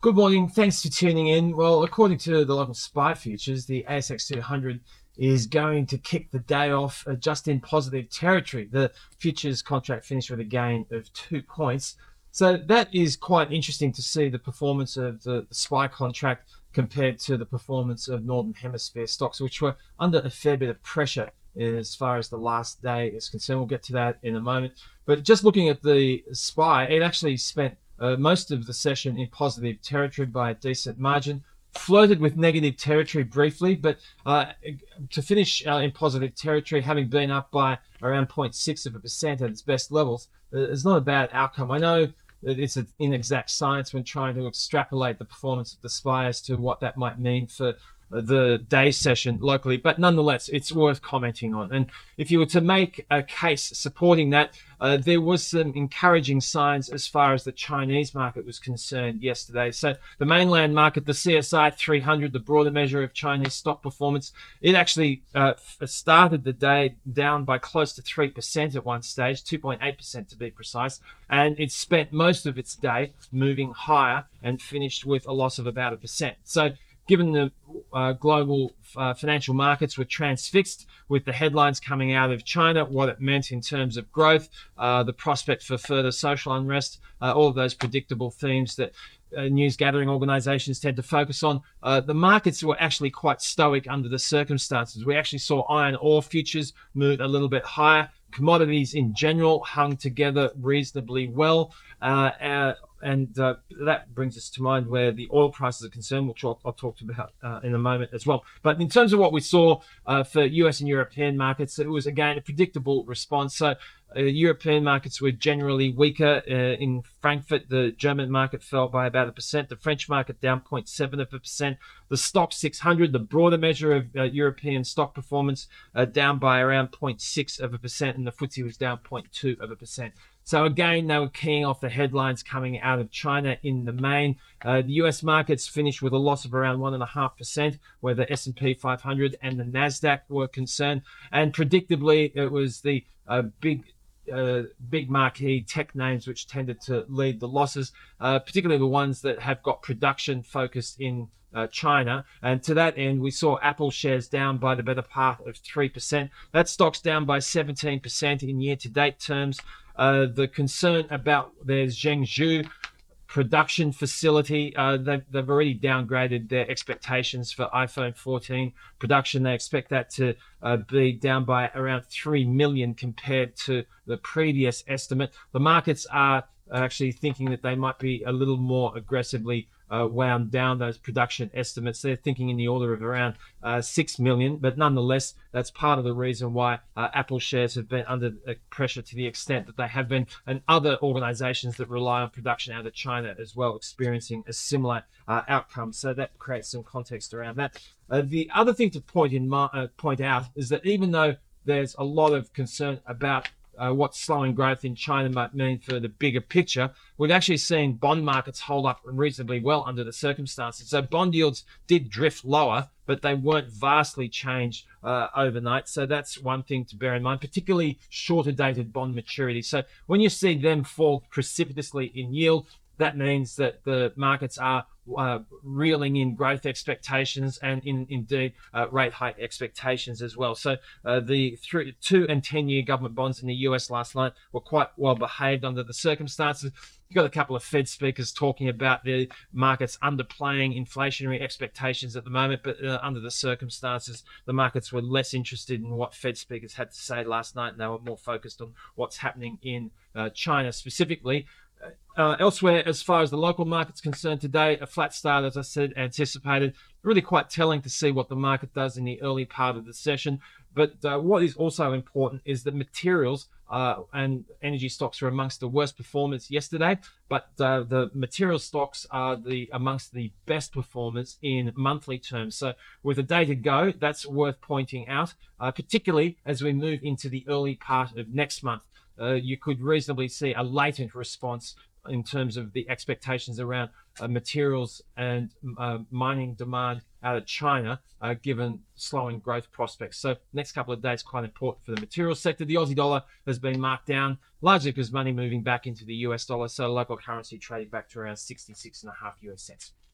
Good morning. Thanks for tuning in. Well, according to the local SPI futures, the ASX 200 is going to kick the day off just in positive territory. The futures contract finished with a gain of 2 points. So that is quite interesting to see the performance of the SPI contract compared to the performance of Northern Hemisphere stocks, which were under a fair bit of pressure as far as the last day is concerned. We'll get to that in a moment. But just looking at the SPI, it actually spent most of the session in positive territory by a decent margin, floated with negative territory briefly, but to finish in positive territory, having been up by around 0.6% at its best levels, is not a bad outcome. I know that it's an inexact science when trying to extrapolate the performance of the SPI as to what that might mean for the day session locally, but nonetheless, it's worth commenting on. And if you were to make a case supporting that, there was some encouraging signs as far as the Chinese market was concerned yesterday. So the mainland market, the CSI 300, the broader measure of Chinese stock performance, it actually started the day down by close to 3% at one stage, 2.8% to be precise, and it spent most of its day moving higher and finished with a loss of about 1%. So given the global financial markets were transfixed with the headlines coming out of China, what it meant in terms of growth, the prospect for further social unrest, all of those predictable themes that news gathering organizations tend to focus on, the markets were actually quite stoic under the circumstances. We actually saw iron ore futures move a little bit higher. Commodities in general hung together reasonably well. And that brings us to mind where the oil prices are concerned, which I'll talk about in a moment as well. But in terms of what we saw for US and European markets, it was, again, a predictable response. So European markets were generally weaker. In Frankfurt, the German market fell by about 1%. The French market down 0.7%. The Stoxx 600, the broader measure of European stock performance, down by around 0.6%, and the FTSE was down 0.2%. So again, they were keying off the headlines coming out of China in the main. The US markets finished with a loss of around 1.5%, where the S&P 500 and the NASDAQ were concerned. And predictably, it was the big marquee tech names which tended to lead the losses, particularly the ones that have got production focused in China. And to that end, we saw Apple shares down by the better part of 3%. That stock's down by 17% in year-to-date terms. The concern about their Zhengzhou production facility, they've already downgraded their expectations for iPhone 14 production. They expect that to be down by around 3 million compared to the previous estimate. The markets are actually thinking that they might be a little more aggressively wound down those production estimates. They're thinking in the order of around 6 million, but nonetheless, that's part of the reason why Apple shares have been under pressure to the extent that they have been, and other organizations that rely on production out of China as well experiencing a similar outcome. So that creates some context around that. The other thing to point out is that even though there's a lot of concern about what slowing growth in China might mean for the bigger picture, we've actually seen bond markets hold up reasonably well under the circumstances. So bond yields did drift lower, but they weren't vastly changed overnight. So that's one thing to bear in mind, particularly shorter dated bond maturity. So when you see them fall precipitously in yield, that means that the markets are reeling in growth expectations and indeed rate hike expectations as well. So the 2 and 10-year government bonds in the US last night were quite well behaved under the circumstances. You've got a couple of Fed speakers talking about the markets underplaying inflationary expectations at the moment, but under the circumstances, the markets were less interested in what Fed speakers had to say last night, and they were more focused on what's happening in China specifically. Elsewhere, as far as the local market's concerned today, a flat start, as I said, anticipated. Really quite telling to see what the market does in the early part of the session. But what is also important is that materials and energy stocks were amongst the worst performers yesterday, but the material stocks are amongst the best performers in monthly terms. So with a day to go, that's worth pointing out, particularly as we move into the early part of next month. You could reasonably see a latent response in terms of the expectations around materials and mining demand out of China, given slowing growth prospects. So next couple of days quite important for the materials sector. The Aussie dollar has been marked down largely because money moving back into the US dollar, so local currency trading back to around 66.5 US cents.